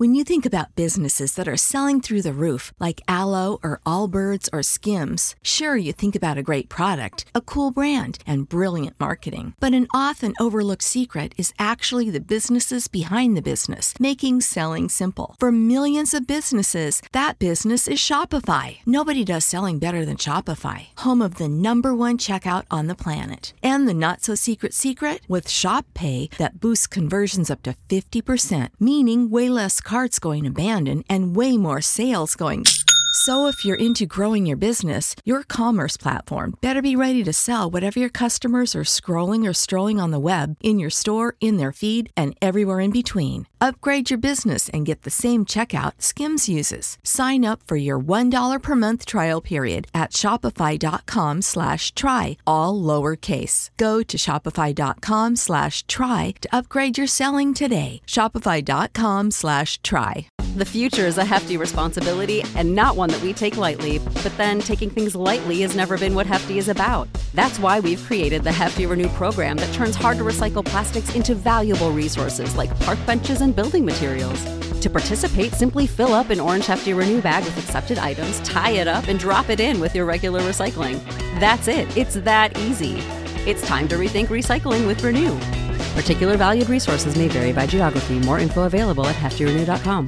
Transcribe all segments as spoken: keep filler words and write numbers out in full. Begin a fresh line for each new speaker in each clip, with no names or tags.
When you think about businesses that are selling through the roof, like Aloe or Allbirds or Skims, sure, you think about a great product, a cool brand, and brilliant marketing. But an often overlooked secret is actually the businesses behind the business, making selling simple. For millions of businesses, that business is Shopify. Nobody does selling better than Shopify, home of the number one checkout on the planet. And the not-so-secret secret? With Shop Pay that boosts conversions up to fifty percent, meaning way less carts going abandoned and way more sales going. So if you're into growing your business, your commerce platform better be ready to sell whatever your customers are scrolling or strolling on the web, in your store, in their feed, and everywhere in between. Upgrade your business and get the same checkout Skims uses. Sign up for your one dollar per month trial period at shopify.com slash try, all lowercase. Go to shopify.com slash try to upgrade your selling today. Shopify.com slash try.
The future is a hefty responsibility and not one that we take lightly. But then taking things lightly has never been what Hefty is about. That's why we've created the Hefty Renew program that turns hard-to-recycle plastics into valuable resources like park benches and building materials. To participate, simply fill up an orange Hefty Renew bag with accepted items, tie it up, and drop it in with your regular recycling. That's it. It's that easy. It's time to rethink recycling with Renew. Particular valued resources may vary by geography. More info available at hefty renew dot com.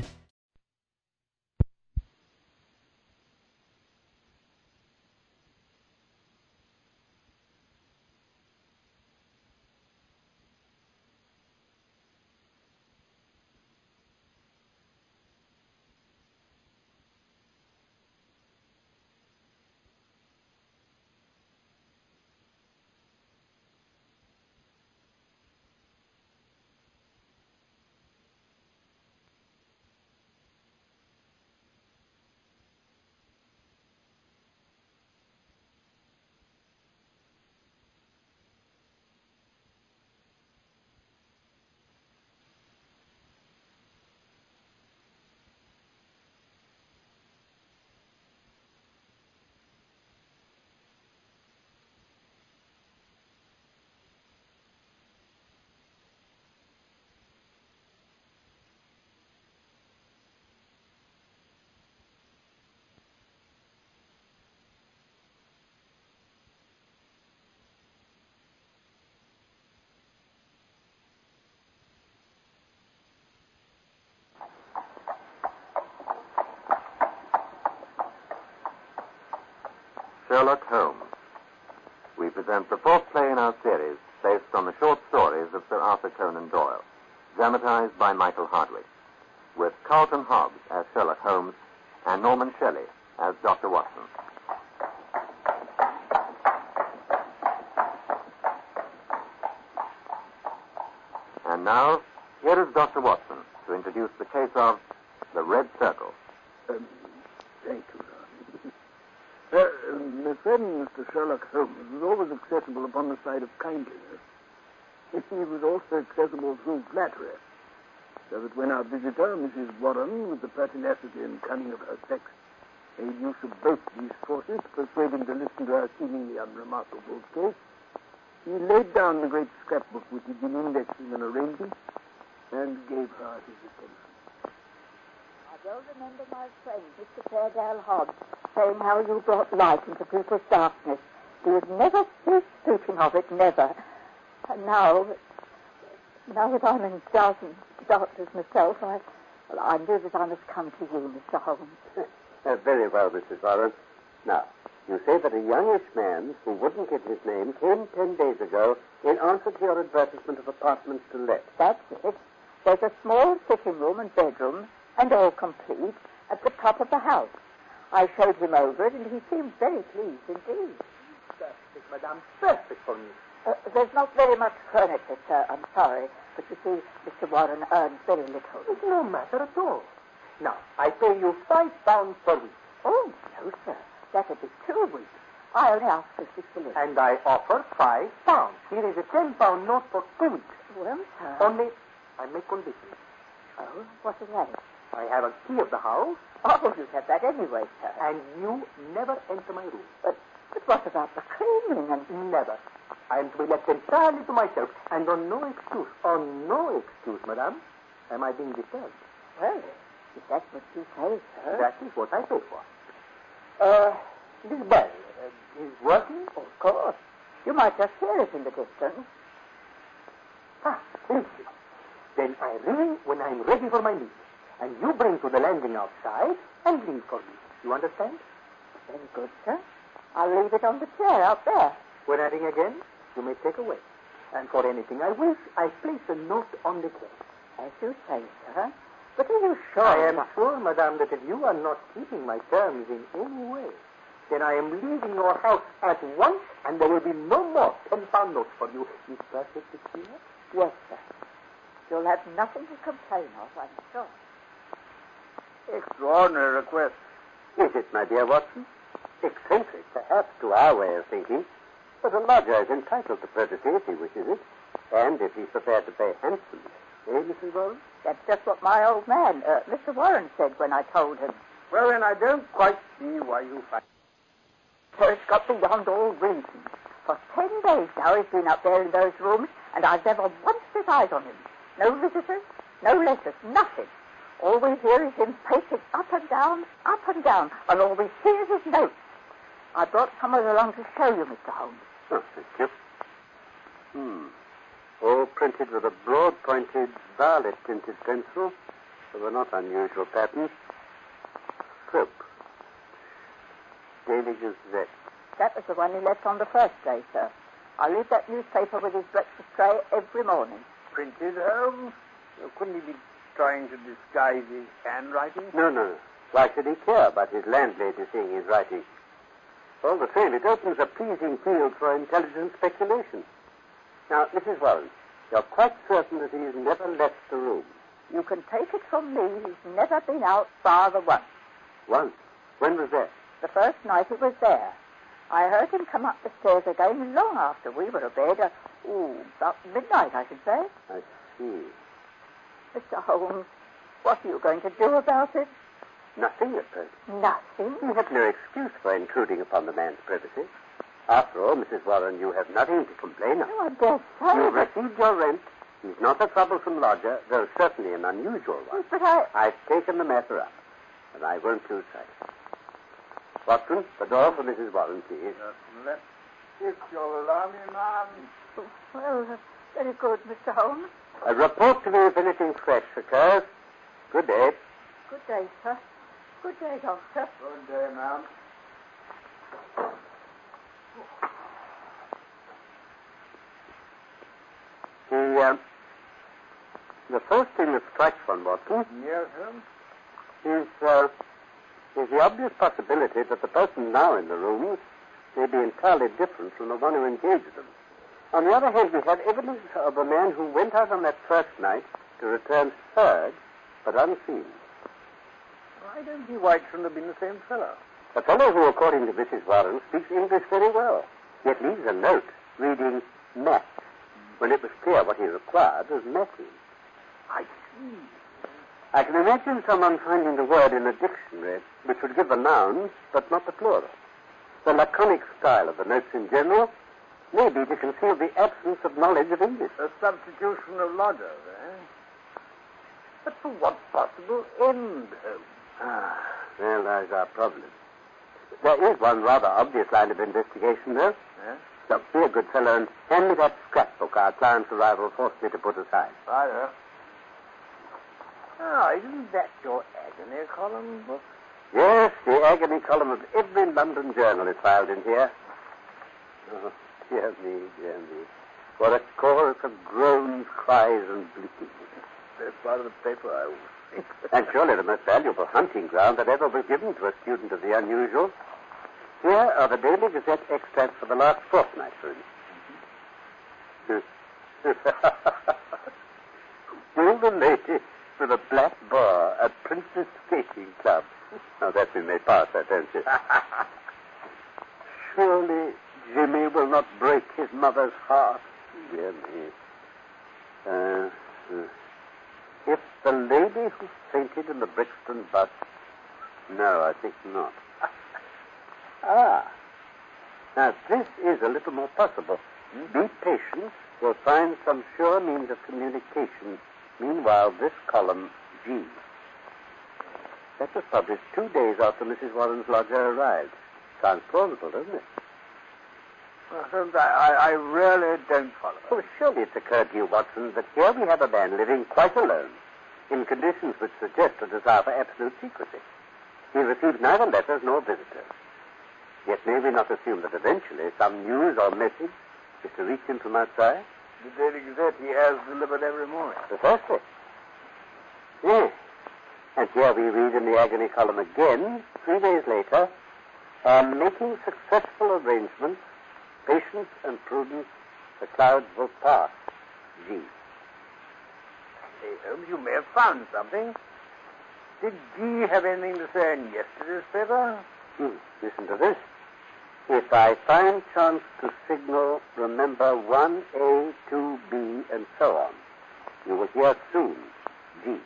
Sherlock Holmes. We present the fourth play in our series, based on the short stories of Sir Arthur Conan Doyle, dramatized by Michael Hardwick, with Carlton Hobbs as Sherlock Holmes and Norman Shelley as Doctor Watson. And now, here is Doctor Watson to introduce the case of the Red Circle.
Um, thank you, Ron. Uh, my friend, Mister Sherlock Holmes, was always accessible upon the side of kindliness. He was also accessible through flattery, so that when our visitor, Missus Warren, with the pertinacity and cunning of her sex, made use of both these forces to persuade him to listen to her seemingly unremarkable case, he laid down the great scrapbook which he'd been indexing and arranging, and gave her his attention.
I well remember my friend, Mister Fairdale Hobbs, saying how you brought light into people's darkness. He would never cease speaking of it, never. And now, now that I'm in dozens of doctors myself, I, well, I knew that I must come to you, Mister Holmes.
Uh, very well, Missus Warren. Now, you say that a youngish man who wouldn't give his name came ten days ago in answer to your advertisement of apartments to let.
That's it. There's a small sitting room and bedroom, and all complete, at the top of the house. I showed him over it, and he seemed very pleased indeed.
Perfect, Madame. Perfect for me.
Uh, there's not very much furniture, sir, I'm sorry. But you see, Mister Warren earns very little.
It's no matter at all. Now, I pay you five pounds per week.
Oh, no, sir. That'd be two weeks. I only ask fifty shillings.
And I offer five pounds. Here is a ten-pound note for two weeks.
Well, sir...
Only, I make conditions.
Oh, what is that?
I have a key of the house.
Oh, you have that anyway, sir.
And you never enter my room.
But, but what about the cleaning and...
Never. I am to be left entirely to myself, and on no excuse, on no excuse, madame, am I being disturbed.
Well, that's what you say, sir.
That is what I pay for. Uh, this bell uh, is working?
Of course. You might just hear it in the distance.
Ah, thank you. Then I ring when I'm ready for my meal. And you bring to the landing outside and ring for me. You understand?
Very good, sir. I'll leave it on the chair out there.
When I ring again, you may take away. And for anything I wish, I place a note on the case.
As you say, sir. But are you sure?
I am sure, madame, that if you are not keeping my terms in any way, then I am leaving your house at once, and there will be no more ten-pound notes for you. Is perfectly clear?
Yes, sir. You'll have nothing to complain of, I'm sure.
Extraordinary request.
Is it, my dear Watson? Eccentric, perhaps, to our way of thinking. But a lodger is entitled to courtesy if he wishes it, and if he's prepared to pay handsomely. Eh, Missus Warren?
That's just what my old man, uh, Mister Warren, said when I told him.
Well, then, I don't quite see why you fight.
So it's got beyond all reason. For ten days now he's been up there in those rooms, and I've never once set eyes on him. No visitors, no letters, nothing. All we hear is him pacing up and down, up and down, and all we see is his notes. I brought someone along to show you, Mister Holmes.
Oh, thank you. Hmm. All printed with a broad-pointed, violet-tinted pencil of a not unusual pattern. Soap. Daily Gazette.
That was the one he left on the first day, sir. I leave that newspaper with his breakfast tray every morning.
Printed, Holmes? Well, couldn't he be trying to disguise his handwriting?
No, no. Why should he care about his landlady seeing his writing? All the same, it opens a pleasing field for intelligent speculation. Now, Missus Warren, you're quite certain that he's never left the room?
You can take it from me, he's never been out bar the once.
Once? When was that?
The first night he was there. I heard him come up the stairs again long after we were abed. Uh, ooh, about midnight, I should say.
I see.
Mister Holmes, what are you going to do about it?
Nothing at present.
Nothing?
You have no excuse for intruding upon the man's privacy. After all, Missus Warren, you have nothing to complain of.
Oh, I dare say.
You've received your rent. He's not a troublesome lodger, though certainly an unusual one.
But I...
I've taken the matter up, and I won't lose sight. Watson, the door for Missus Warren, please.
Yes, if you'll allow me, ma'am.
Well, uh, very good, Mister Holmes.
A report to me if anything fresh occurs. Good day.
Good day, sir. Good day, Doctor.
Good day, ma'am.
The, uh, the first thing that strikes one, Watson,
Yes, sir?
is, uh, is the obvious possibility that the person now in the rooms may be entirely different from the one who engaged them. On the other hand, we have evidence of a man who went out on that first night to return heard, but unseen.
I don't see why it shouldn't have been the same fellow.
A fellow who, according to Missus Warren, speaks English very well, yet leaves a note reading Matt, when it was clear what he required was Matty.
I see.
I can imagine someone finding the word in a dictionary which would give the noun, but not the plural. The laconic style of the notes in general may be to conceal the absence of knowledge of English.
A substitution of lodgers, eh? But for what possible end, Holmes?
Ah, well, there's our problem. There is one rather obvious line of investigation, though.
Yes?
Look, be a good fellow and hand me that scrapbook our client's arrival forced me to put aside.
Right, sir. Ah, isn't that your agony column book?
Yes, the agony column of every London journal is filed in here. Oh, dear me, dear me. What a chorus of groans, cries, and bleatings.
That's part of the paper, I would think.
And surely the most valuable hunting ground that ever was given to a student of the unusual. Here are the Daily Gazette extracts for the last fortnight, for instance. Will the lady with a black bar at Princess Skating Club. Now, that we may pass, I fancy. Surely Jimmy will not break his mother's heart. Dear me. Uh, uh, if the lady who fainted in the Brixton bus... No, I think not. Ah. Now, this is a little more possible. Be patient. We'll find some sure means of communication. Meanwhile, this column, G. That was published two days after Missus Warren's lodger arrived. Sounds plausible, doesn't it?
Well, Holmes, I, I, I really don't follow.
Oh, surely it's occurred to you, Watson, that here we have a man living quite alone, in conditions which suggest a desire for absolute secrecy. He received neither letters nor visitors. Yet may we not assume that eventually some news or message is to reach him from outside?
The Daily Gazette he has delivered every morning.
Precisely. Yes. And here we read in the agony column again, three days later, "And making successful arrangements, patience and prudence, the clouds will pass. G."
Hey, Holmes, you may have found something. Did G have anything to say in yesterday's paper?
Hmm. Listen to this. "If I find chance to signal, remember one A, two B, and so on. You will hear soon. G."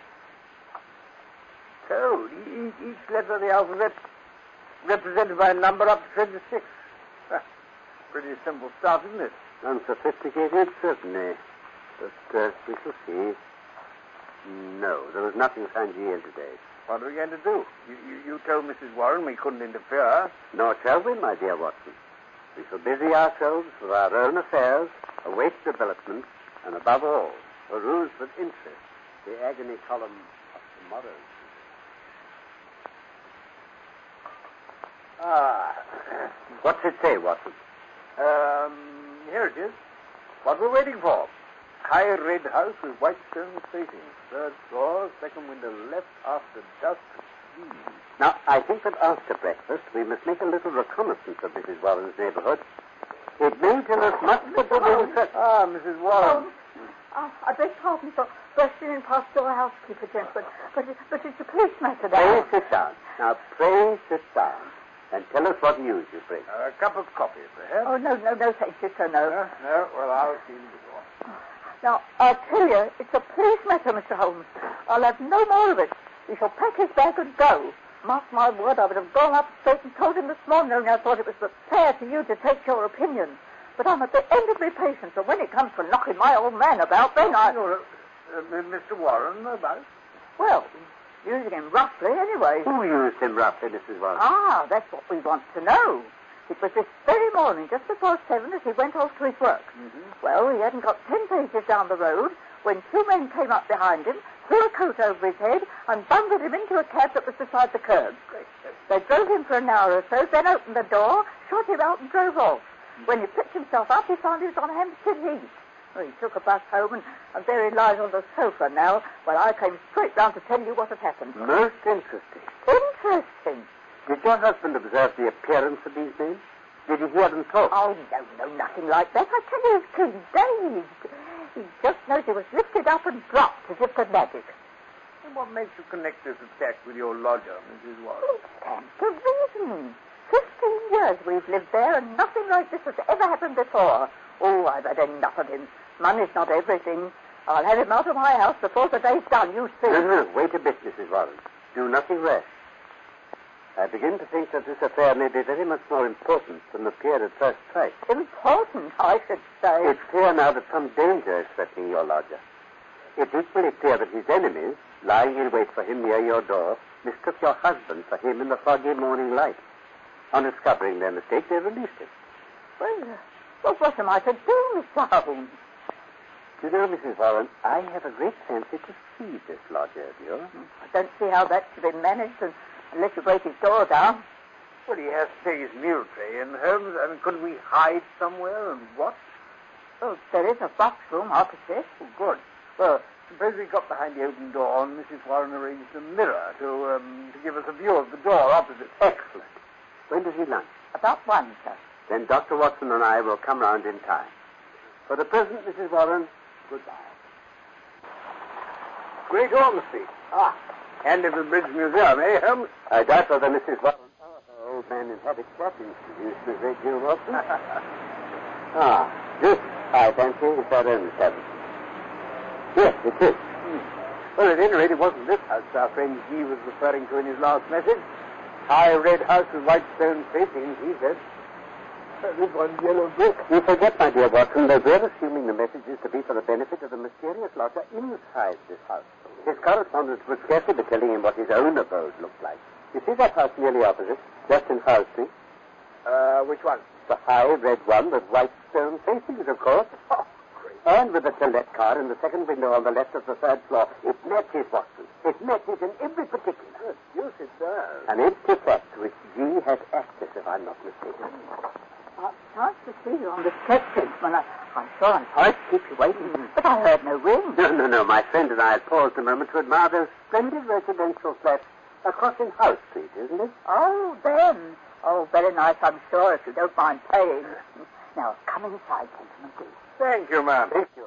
So, each, each letter of the alphabet represented by a number up to twenty-six. Pretty simple stuff, isn't it?
Unsophisticated, certainly. But uh, we shall see. No, there was nothing signed G in today.
What are we going to do? You, you, you told Missus Warren we couldn't interfere.
Nor shall we, my dear Watson. We shall busy ourselves with our own affairs, await developments, and above all, peruse with interest the agony column of tomorrow.
Ah.
What's it say, Watson?
Um, here it is. What we're waiting for. High red house with white stone facing. Third floor, second window left after dusk. Hmm.
Now, I think that after breakfast, we must make a little reconnaissance of Missus Warren's neighborhood. It may tell us much that we will...
Ah, Missus Warren.
Oh, oh, I beg pardon for bursting in past your housekeeper, gentlemen, but, it, but it's a police matter now.
Pray sit down. Now, pray sit down. And tell us what news you bring.
Uh, a cup of coffee, perhaps?
Oh, no, no, no, thank you, sir, no.
Uh, no, well, I'll see you before.
Now, I'll tell you, it's a police matter, Mister Holmes. I'll have no more of it. He shall pack his bag and go. Mark my word, I would have gone up straight and told him this morning, only I thought it was but fair to you to take your opinion. But I'm at the end of my patience, and when it comes to knocking my old man about, then I...
You're, uh, Mister Warren, about?
Well, using him roughly, anyway.
Who used him roughly, Missus Warren?
Ah, that's what we want to know. It was this very morning, just before seven, as he went off to his work.
Mm-hmm.
Well, he hadn't got ten paces down the road when two men came up behind him, threw a coat over his head, and bundled him into a cab that was beside the curb. They drove him for an hour or so, then opened the door, shot him out, and drove off. When he picked himself up, he found he was on Hampstead Heath. Well, he took a bus home, and, and there he lies on the sofa now, while I came straight round to tell you what had happened.
Most interesting.
Interesting.
Did your husband observe the appearance of these men? Did he hear them talk?
Oh, no, no, nothing like that. I tell you, he's too dazed. He just knows he was lifted up and dropped as if to magic.
And what makes you connect this attack with your lodger, Missus Warren?
Well, it stands to reason. Fifteen years we've lived there, and nothing like this has ever happened before. Oh, I've had enough of him. Money's not everything. I'll have him out of my house before the day's done, you see.
No, no, wait a bit, Missus Warren. Do nothing rash. I begin to think that this affair may be very much more important than appeared at first sight.
Important, I should say.
It's clear now that some danger is threatening your lodger. It's equally clear that his enemies, lying in wait for him near your door, mistook your husband for him in the foggy morning light. On discovering their mistake, they released him.
Well, well, what am I to do, Mister Holmes?
You know, Missus Warren, I have a great fancy to see this lodger of yours.
I don't see how that's to be managed and, unless you break his door down.
Well, he has to take his meal tray in, Holmes, and couldn't we hide somewhere and watch?
Oh, there is a box room opposite.
Oh, good. Well, suppose we got behind the open door and Missus Warren arranged a mirror to, um, to give us a view of the door opposite.
Excellent. When does he lunch?
About one, sir.
Then Doctor Watson and I will come round in time. For the present, Missus Warren, goodbye.
Great Ormsby. Ah, and of the Bridge Museum, eh, Holmes?
I doubt whether Missus Warren or her old man inhabits that institution as they do, Watson. Ah, this, I fancy, is our own establishment. Yes, it is.
Hmm. Well, at any rate, it wasn't this house our friend G was referring to in his last message. High red house with white stone facings, he said. This one's yellow brick.
You forget, my dear Watson, that we're assuming the message is to be for the benefit of the mysterious lodger inside this house. His correspondent would scarcely be telling him what his own abode looked like. You see that house nearly opposite, just in Howe Street?
Uh, which one?
The high red one with white stone facings, of course.
Oh, great.
And with the toilet car in the second window on the left of the third floor. It matches, Watson. It matches in every particular.
Good deuce, it does.
An empty fact which G has access, if I'm not mistaken.
Uh, nice to see you on the steps, gentlemen. I, I'm sure I'm sorry to keep you waiting, but I heard no ring.
No, no, no. My friend and I had paused a moment to admire those splendid residential flats across in Howe Street, isn't it?
Oh, them. Oh, very nice, I'm sure, if you don't mind paying. Now, come inside, gentlemen, please.
Thank you, ma'am.
Thank you.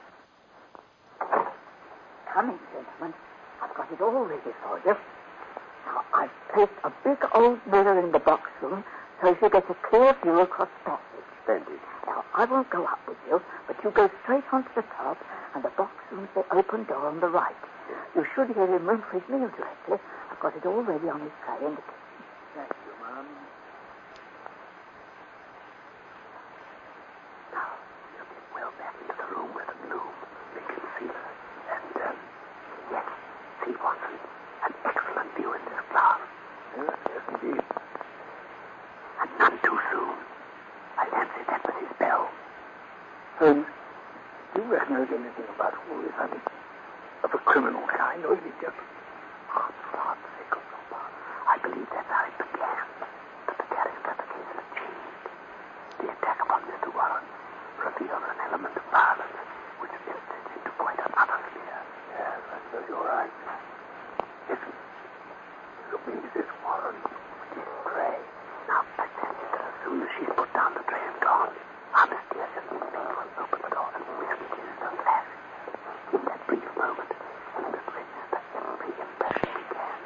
Come in, gentlemen. I've got it all ready for you. Now, I've placed a big old mirror in the box room so as you get a clear view across the passage.
Splendid.
Now, I won't go up with you, but you go straight onto the top, and the box room's the open door on the right. You should hear him ring for his meal directly. I've got it all ready on his tray in the kitchen.
Thank you, ma'am.
Now, you get well back into the room where the gloom they can see her. And, um, yes, see, Watson, an excellent view in this glass.
Yes, yes, indeed.
And none too soon. I fancy that was his bell.
Holmes, do you reckon there's anything about all this, honey? Of a criminal kind, or is it just...
Oh, for God's sake, oh, no, I believe that's how it began. But the character of the case has changed. The attack upon Mister Warren revealed an element of violence which entered into quite another sphere.
Yes, I suppose you're right.
Listen.
So means this Warren.
It is Gray. Now, I fancy that as soon as she's put down the tray and gone, our mysterious maid will open the door and whisk it in a flash. In that brief moment, we must register every impression we can.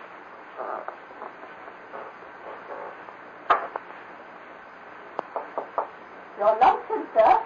Your luncheon, sir.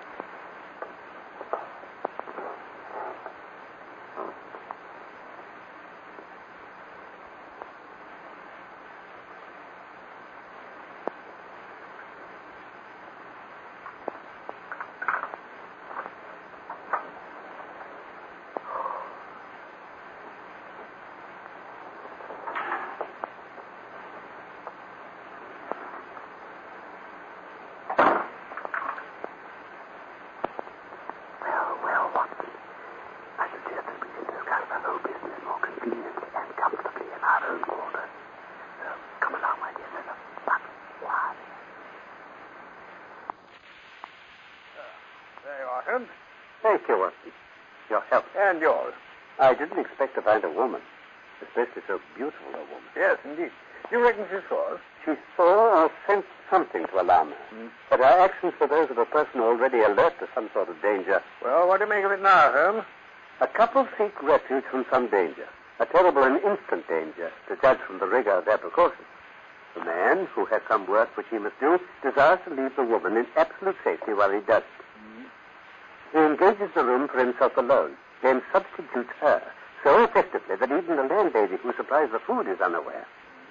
Well, well, Watson, I suggest that we can discuss the whole business more conveniently and comfortably in our own quarters. So, come along, my dear fellow. But why?
There you are, Holmes.
Thank you, Watson. Your help.
And yours.
I didn't expect to find a woman, especially so beautiful a woman.
Yes, indeed. You reckon she saw us?
She saw or sensed something to alarm her.
Mm.
But her actions were those of a person already alert to some sort of danger.
Well, what do you make of it now, Holmes?
A couple seek refuge from some danger, a terrible and instant danger, to judge from the rigor of their precautions. The man, who has some work which he must do, desires to leave the woman in absolute safety while he does it.
Mm.
He engages the room for himself alone, then substitutes her so effectively that even the landlady who supplies the food is unaware.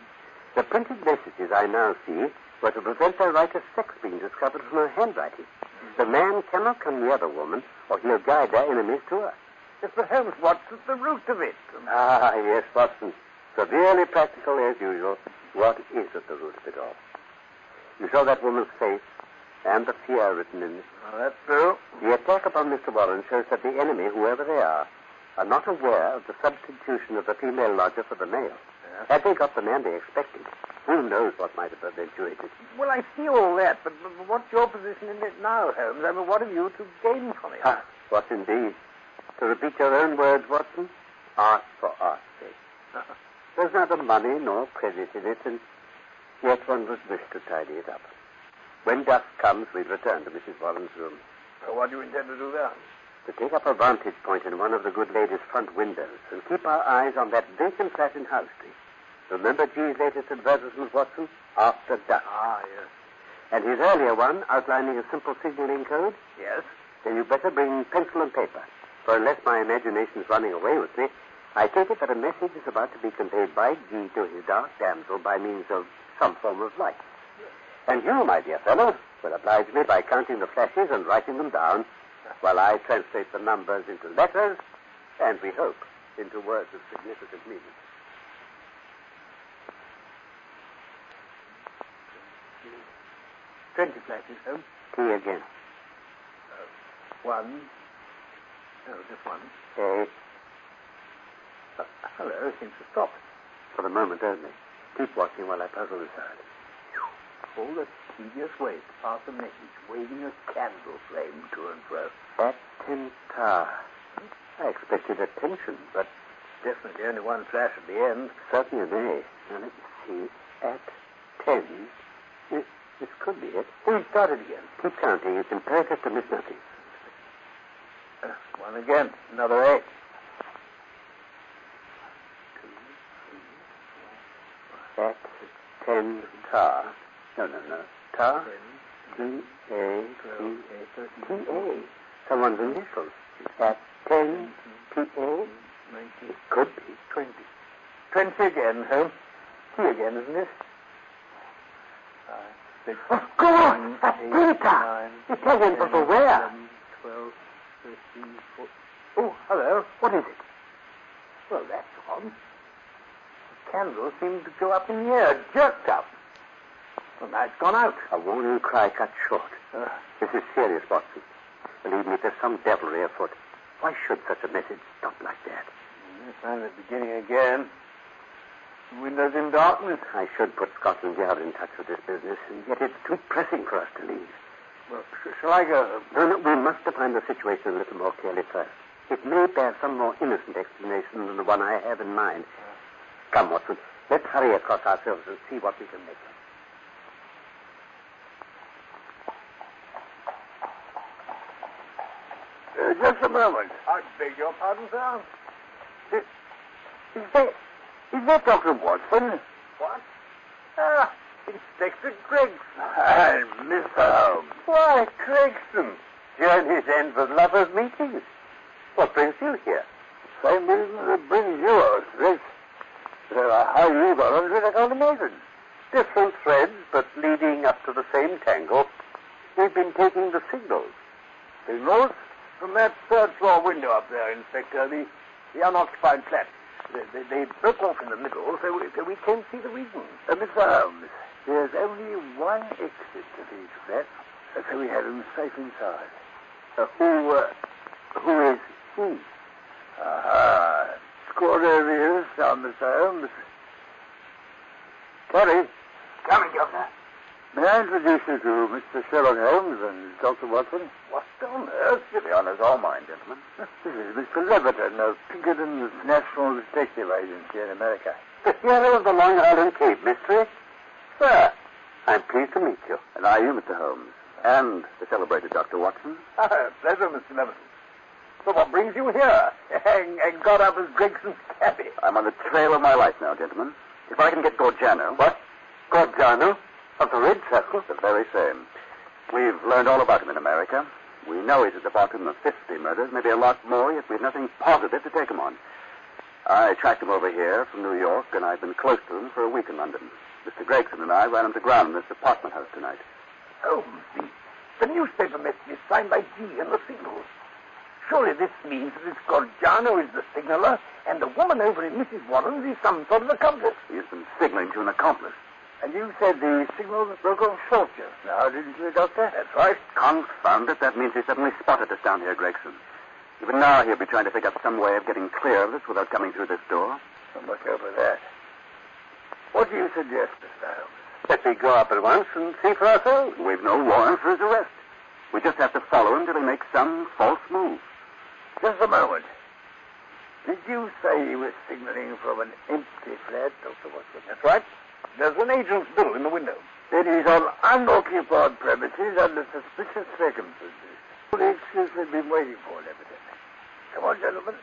The printed messages I now see were to prevent the writer's sex being discovered from her handwriting. The man cannot come near the woman, or he'll guide their enemies to her.
Yes, but Holmes, what's at the root of it?
Ah, yes, Watson. Severely practical as usual. What is at the root of it all? You saw that woman's face and the fear written in it.
Well, that's true.
The attack upon Mister Warren shows that the enemy, whoever they are, are not aware of the substitution of the female lodger for the male.
Yes.
Had they got the man they expected, who knows what might have eventuated?
Well, I see all that, but, but what's your position in it now, Holmes? I mean, what have you to gain from it?
Ah, what indeed? To repeat your own words, Watson, art for art's sake.
Uh-huh.
There's neither money nor credit in it, and yet one would wish to tidy it up. When dusk comes, we'll return to Missus Warren's room.
So what do you intend to do then?
To take up a vantage point in one of the good lady's front windows and keep our eyes on that vacant flat in Howe Street. Remember G's latest advertisement, Watson? After dusk.
Ah, yes.
And his earlier one, outlining a simple signaling code?
Yes?
Then you'd better bring pencil and paper. For unless my imagination's running away with me, I take it that a message is about to be conveyed by G to his dark damsel by means of some form of light. And you, my dear fellow, will oblige me by counting the flashes and writing them down while I translate the numbers into letters and, we hope, into words of significant meaning.
Twenty flashes, Holmes.
T again.
Uh, one. No, just one.
A.
Uh, hello, it seems to stop.
For the moment only. Keep watching while I puzzle this out.
All the tedious way to pass a message, waving a candle flame to and fro.
Attentar. I expected attention, but
definitely only one flash at the end.
Certainly an A. Now, let me see. At ten. This, this could be it.
Oh, start it again.
Keep counting. It's imperative to miss nothing.
Uh, one again. Another eight.
At ten tar. No, no, no. Tar. T A T A. Someone's initials. At ten T A. It could be
twenty. Twenty again, Holmes. T again, isn't it? Five, six.
Oh, go on! That's Peter! Italian for the where?
eleven, twelve, thirteen, fourteen. Oh, hello. What is it? Well, that's odd. The candle seemed to go up in the air, jerked up. Well, now it's gone out.
A warning cry cut short.
Uh,
this is serious, Watson. Believe me, there's some devilry afoot. Why should such a message stop like that?
Yes, I'm at the beginning again. Windows in darkness.
I should put Scotland Yard in touch with this business, and yet it's too pressing for us to leave.
Well, sh- shall I go?
No, no, we must define the situation a little more clearly first. It may bear some more innocent explanation than the one I have in mind. Come, Watson, let's hurry across ourselves and see what we can make of.
Uh, just a moment. I beg your pardon, sir. Is, is that, is that Doctor Watson? What? Ah, Inspector Gregson.
And Mister Holmes.
Why, Gregson.
Journey's end with lovers' meetings. What brings you here?
Same reason that brings you out, Rex. Uh, how you got on it, I can't imagine.
Different threads, but leading up to the same tangle. We've been taking the signals.
Signals? From that third floor window up there, Inspector, the, the unoccupied flat. They, they, they broke off in the middle, so we, so we can't see the reason.
Uh, Mister Holmes, there's only one exit to these flats, uh, so we have him safe inside.
Uh, who, uh, who is he?
Aha. Scored over here, now, Mister Holmes. Terry.
Coming, Governor.
May I introduce you to Mister Sherlock Holmes and Doctor Watson?
What on earth?
The honor's all mine, gentlemen. This is Mister Leverton of Pinkerton's National Detective Agency in America.
The hero of the Long Island Cape mystery? Sir, I'm pleased to meet you.
And are you, Mister Holmes? And the celebrated Doctor Watson?
Ah, pleasure, Mister Leverton. So what brings you here? And, and got up as Gregson's cabby?
I'm on the trail of my life now, gentlemen. If I can get Gorgiano...
What? Gorgiano? Of the Red Circle?
The very same. We've learned all about him in America. We know he's at the bottom of fifty murders, maybe a lot more, yet we've nothing positive to take him on. I tracked him over here from New York, and I've been close to him for a week in London. Mister Gregson and I ran him to ground in this apartment house tonight.
Holmes, the, the newspaper message is signed by G and the signals. Surely this means that this Gorgiano is the signaler, and the woman over in Missus Warren's is some sort of accomplice.
He's been signaling to an accomplice. And you said the signal broke off short just now, didn't you, Doctor?
That's right.
Confound it. That means he suddenly spotted us down here, Gregson. Even now he'll be trying to pick up some way of getting clear of us without coming through this door. So much over that. What do you suggest, Mister Holmes?
Let me go up at once and see for ourselves.
We've no warrant for his arrest. We just have to follow him till he makes some false move.
Just a moment. Did you say he was signaling from an empty flat, Doctor Watson? That's right. There's an agent's bill in the window.
Then he's on unoccupied premises under suspicious circumstances. All the excuse we've been waiting for, evidently. Come on, gentlemen.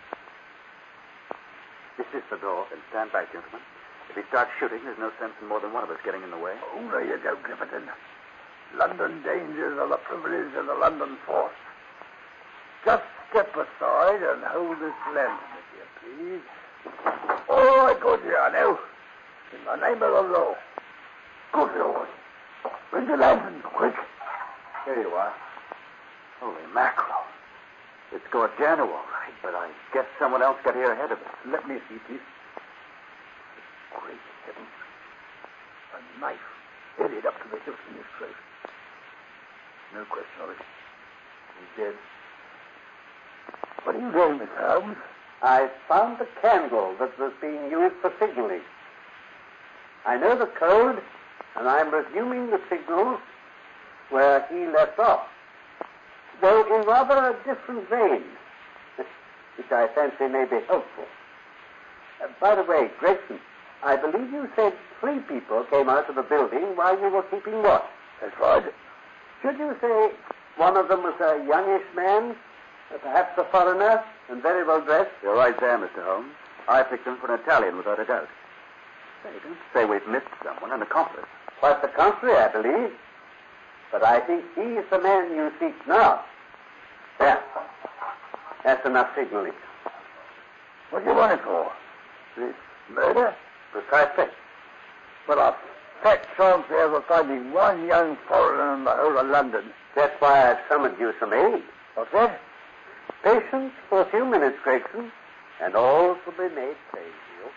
This is the door. Then stand back, gentlemen. If he starts shooting, there's no sense in more than one of us getting in the way.
Oh, no, you don't, Clifton. London dangers are the privilege of the London force. Just step aside and hold this lantern, if you please. All right, Gorgiano. In the name of the law. Good Lord. Bring the lantern, quick.
Here you are. Holy mackerel. It's Gorgiano, all right, but I guess someone else got here ahead of us.
Let me see, please. Great heavens. A knife headed up to the hilt in his throat. No question of it. He's dead. What are you doing, Mister Holmes?
I found the candle that was being used for signaling. I know the code, and I'm resuming the signals where he left off, though in rather a different vein, which I fancy may be helpful. Uh, by the way, Gregson, I believe you said three people came out of the building while you were keeping watch.
That's right.
Should you say one of them was a youngish man, uh, perhaps a foreigner, and very well dressed?
You're right there, Mister Holmes. I picked him for an Italian without a doubt. Say, don't say we've missed someone, an accomplice.
Quite the contrary, I believe. But I think he's the man you seek now. There. That's enough signaling.
What do you want it for? This murder?
Precisely.
Well, a fat chance we have of finding one young foreigner in the whole of London.
That's why I've summoned you some aid.
What's that?
Patience for a few minutes, Gregson, and all will be made plain to you.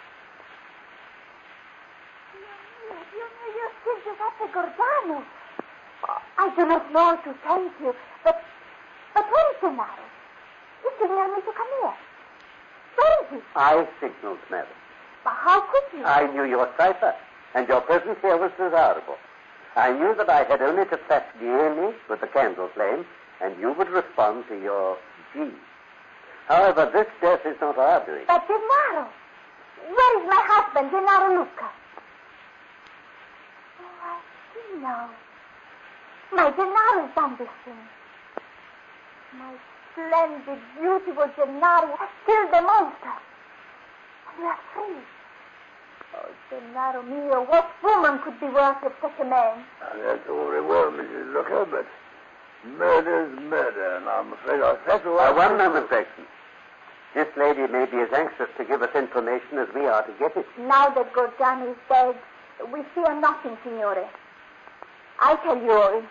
You know, you still Giuseppe Gorgiano. I do not know to thank you, but but where is Gennaro? He signaled me to come here. Where is he?
I signaled, madam.
But how could you?
I knew your cipher, and your presence here was desirable. I knew that I had only to flash Guillermo with the candle flame, and you would respond to your G. However, this death is not our doing.
But Gennaro. Where is my husband, Gennaro Luca? Oh, I see now. My Gennaro's done this thing. My splendid, beautiful Gennaro has killed the monster. And we are free. Oh, Gennaro mio, what woman could be worthy of such a man?
Uh, that's all very well, Missus Looker, but murder's murder, and I'm afraid I'll settle
Uh,
that.
one moment, Gregson. This lady may be as anxious to give us information as we are to get it.
Now that Gorgiano is dead, we fear nothing, Signore. I tell you all.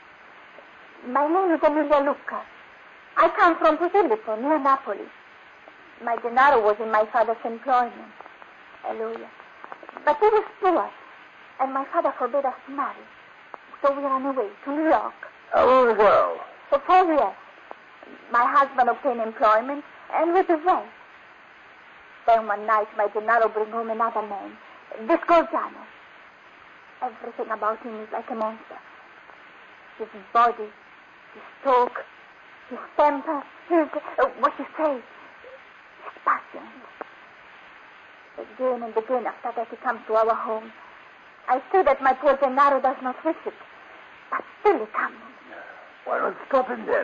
My name is Emilia Lucca. I come from Posillipo, near Napoli. My Gennaro was in my father's employment. Hallelujah. But he was poor, and my father forbade us to marry. So we ran away to New York.
How long ago?
For four years. My husband obtained employment, and we divorced. Then one night, my Gennaro bring home another man, this Gorgiano. Everything about him is like a monster. His body, his talk, his temper, his, uh, what you say, his passions. Again and again after that he comes to our home. I say that my poor Gennaro does not wish it, but still he comes.
Why not stop him then?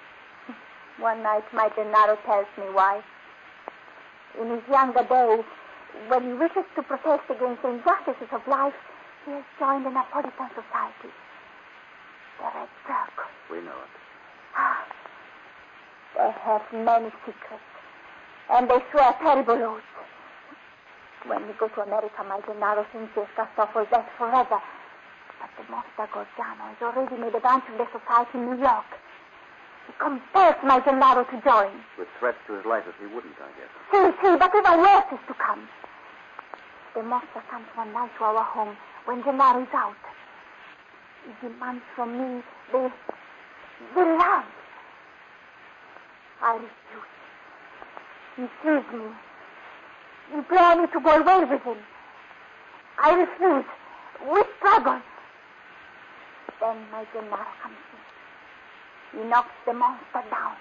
One night my Gennaro tells me why. In his younger days, when he wishes to protest against the injustices of life, he has joined the Napolitan Society. The Red Circle.
We know it.
Ah, they have many secrets, and they swear terrible oaths. When we go to America, my Gennaro thinks he has cast off all that forever. But the monster Gorgiano has already made a branch of the society in New York. He compels my Gennaro to join.
With threats to his life if he wouldn't, I guess.
See, see, but even worse is to come. The monster comes one night to our home when Gennaro is out. He demands from me the, the love. I refuse. He sees me. He implores me to go away with him. I refuse. We struggle. Then my Gennaro comes in. He knocks the monster down.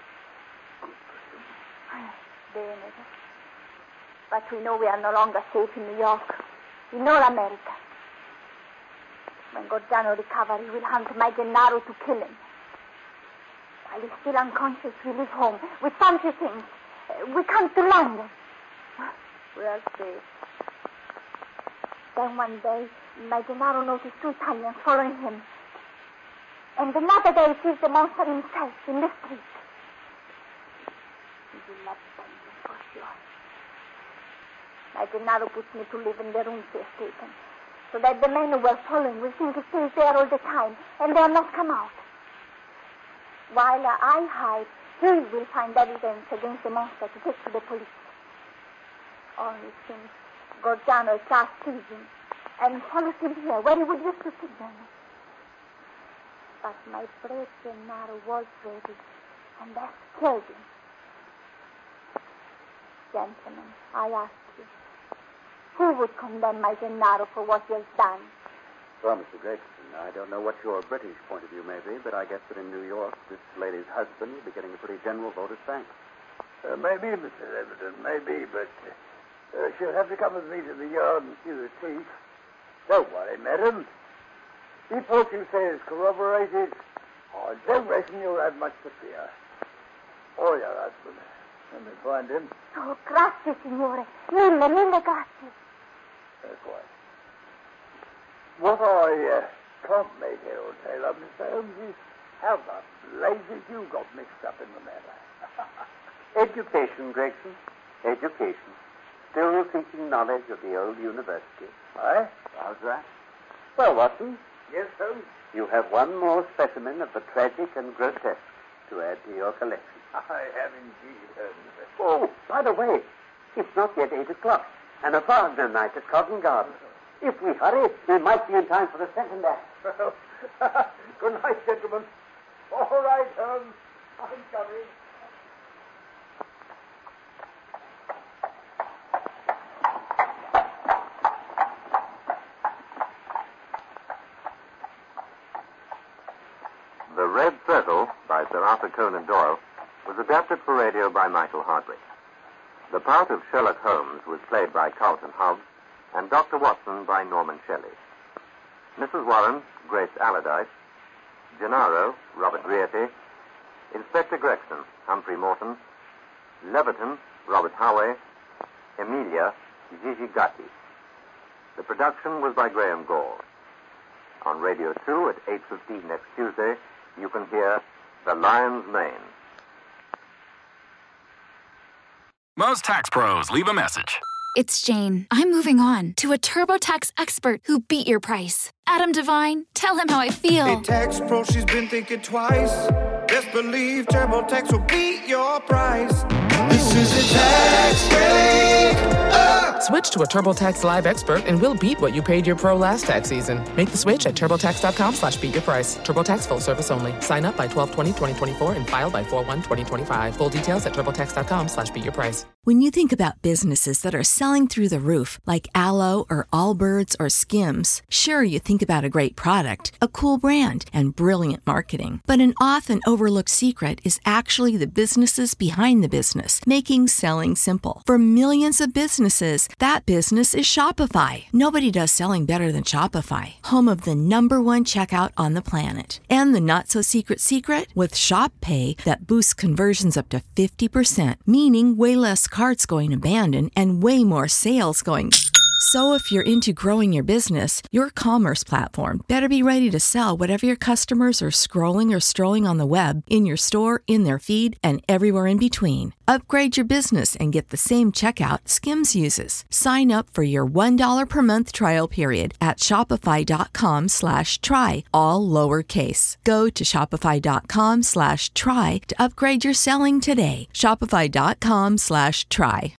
Bene. But we know we are no longer safe in New York. In all America. When Gorgiano recovers, he will hunt my Gennaro to kill him. While he's still unconscious, we leave home. We fancy things. Uh, we come to London. We are safe. Then one day, my Gennaro noticed two Italians following him. And another day, he sees the monster himself in the street. He will not find him for sure. My Gennaro puts me to live in the rooms he has taken. so that the men who were following will think he stays there all the time and they'll not come out. While I hide, he will find evidence against the monster to take to the police. Only since Gorgiano is last season and follows him here where he would use to see them. But my brave Gennaro was ready, and that killed him. Gentlemen, I ask you, who would condemn my Gennaro for what he has done?
Well, Mister Gregson, I don't know what your British point of view may be, but I guess that in New York, this lady's husband will be getting a pretty general vote of thanks.
Uh, maybe, Mister Leverton, maybe, but uh, she'll have to come with me to the yard and see the thief. Don't worry, madam. If what you say is corroborated, I don't reckon you'll have much to fear. Or your husband. Let me find him.
Oh, grazie, signore. Mille, mille grazie.
Uh, quite. What I uh, can't make head or tail of, Mister Holmes, is how the blazes you got mixed up in the matter.
Education, Gregson. Education. Still seeking knowledge of the old university.
Aye?
How's that? Well, Watson.
Yes, Holmes?
You have one more specimen of the tragic and grotesque to add to your collection.
I have indeed, Holmes.
Oh, by the way, it's not yet eight o'clock, and a Wagner night at Covent Garden. If we hurry, we might be in time for the second act.
Good night, gentlemen. All right, Holmes. I'm coming.
The Red Circle, by Sir Arthur Conan Doyle, was adapted for radio by Michael Hardwick. The part of Sherlock Holmes was played by Carlton Hobbs, and Doctor Watson by Norman Shelley. Missus Warren, Grace Allardyce. Gennaro, Robert Rietti. Inspector Gregson, Humphrey Morton. Leverton, Robert Howey. Emilia, Gigi Gatti. The production was by Graham Gore. On Radio two at eight fifteen next Tuesday, you can hear The Lion's Mane.
Most tax pros leave a message.
It's Jane. I'm moving on to a TurboTax expert who beat your price. Adam Devine, tell him how I feel.
Hey, tax pro, she's been thinking twice. Best believe TurboTax will beat your price. This is a tax break. Uh.
Switch to a TurboTax Live expert and we'll beat what you paid your pro last tax season. Make the switch at TurboTax.com slash beat your price. TurboTax full service only. Sign up by twelve twenty twenty twenty-four and file by four one twenty twenty-five. Full details at TurboTax.com slash beat your price.
When you think about businesses that are selling through the roof, like Aloe or Allbirds or Skims, sure, you think about a great product, a cool brand, and brilliant marketing. But an often overlooked secret is actually the businesses behind the business, making selling simple. For millions of businesses, that business is Shopify. Nobody does selling better than Shopify, home of the number one checkout on the planet. And the not-so-secret secret? With Shop Pay that boosts conversions up to fifty percent, meaning way less carts going abandoned and way more sales going. So if you're into growing your business, your commerce platform better be ready to sell whatever your customers are scrolling or strolling on the web, in your store, in their feed, and everywhere in between. Upgrade your business and get the same checkout Skims uses. Sign up for your one dollar per month trial period at shopify.com slash try, all lowercase. Go to shopify.com slash try to upgrade your selling today. Shopify.com slash try.